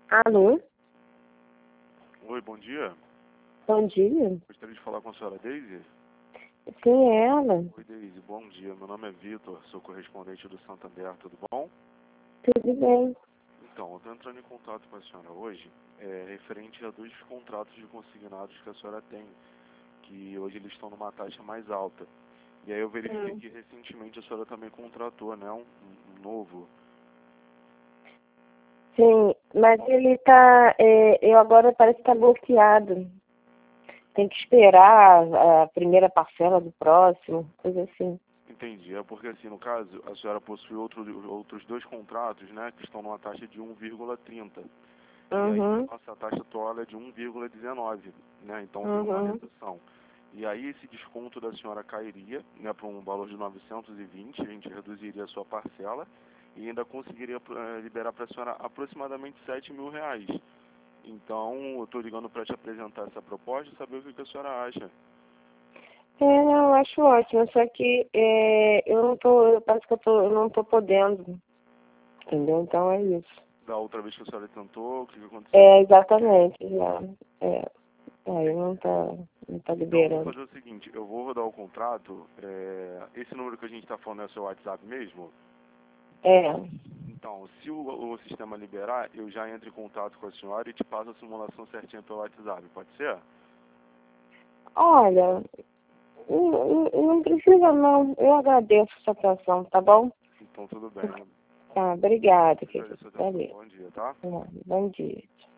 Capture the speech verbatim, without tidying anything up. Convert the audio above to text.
Alô? Oi, bom dia. Bom dia. Gostaria de falar com a senhora Deise? Sim, é ela. Oi, Deise, bom dia. Meu nome é Vitor, sou correspondente do Santander, tudo bom? Tudo bem. Então, eu estou entrando em contato com a senhora hoje, é, referente a dois contratos de consignados que a senhora tem, que hoje eles estão numa taxa mais alta. E aí eu verifiquei Hum. que recentemente a senhora também contratou, né, um, um novo. Sim, mas ele tá, é, eu agora parece que tá bloqueado. Tem que esperar a primeira parcela do próximo, coisa assim. Entendi, é porque assim, no caso, a senhora possui outro, outros dois contratos, né, que estão numa taxa de um vírgula trinta. E aí Uhum, a nossa taxa atual é de um vírgula dezenove, né? Então tem uma uhum. redução. E aí esse desconto da senhora cairia, né, para um valor de novecentos e vinte, a gente reduziria a sua parcela e ainda conseguiria eh, liberar para a senhora aproximadamente sete mil reais. Então eu estou ligando para te apresentar essa proposta e saber o que, que a senhora acha. É, não, eu acho ótimo, só que é, eu não tô, eu parece que eu, tô, eu não tô podendo, entendeu? Então é isso. Da outra vez que a senhora tentou, o que, que aconteceu? É, exatamente, já. É, aí não tá, não tá Então eu vou liberando. fazer o seguinte, eu vou rodar o contrato, é, esse número que a gente está falando é o seu WhatsApp mesmo? É. Então, se o, o sistema liberar, eu já entro em contato com a senhora e te passo a simulação certinha pelo WhatsApp, pode ser? Olha, não, não não precisa não. Eu agradeço a sua atenção, tá bom? Então tudo bem. Tá, obrigada, Agradeço querido. a sua atenção. Valeu. Bom dia, tá? Bom dia.